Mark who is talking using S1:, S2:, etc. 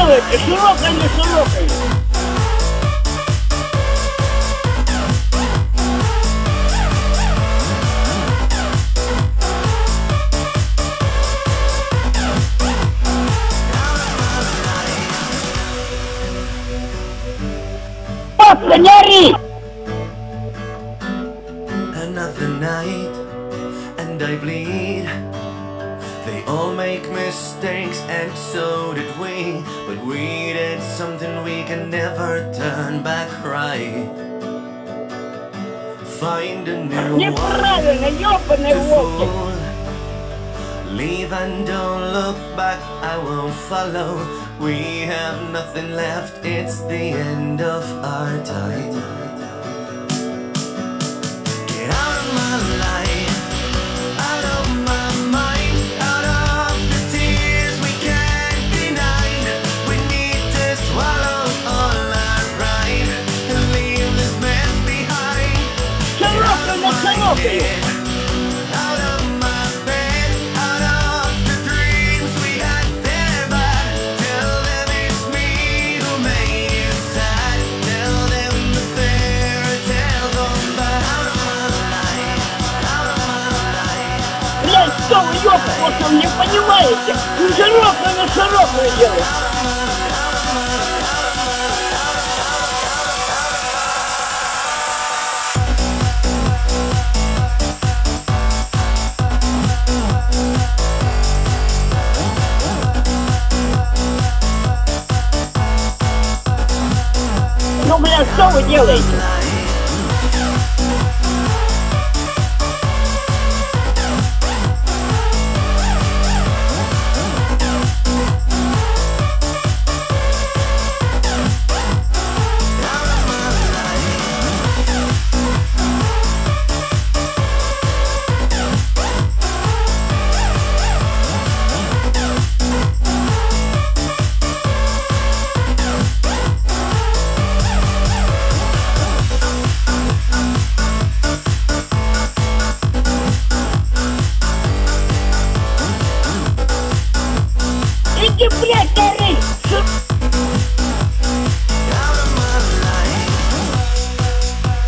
S1: делаете? Широкой, не широкой? Папка, не ори!
S2: Another night, and I bleed. They all make mistakes, and so did we. But we did something we can never turn back right. Find a new one
S1: Неправильно, ёбаный
S2: to
S1: волки!
S2: fool. Leave and don't look back, I won't follow. We have nothing left, it's the end of our time. Get out of my life, out of my mind, out of the tears we can't deny. We need to swallow all our pride and leave this mess behind.
S1: Широкой, не широкой!
S2: Out of my bed, out of the dreams we had there, but tell them it's me who made you sad. Tell them the fairy tale gone by. Out of my life, out of my life.
S1: Блядь, что вы, ёбка, просто не понимаете? Не широкую, не широкую делаете! Ну, блядь, что вы делаете? Иди, блядь, гори!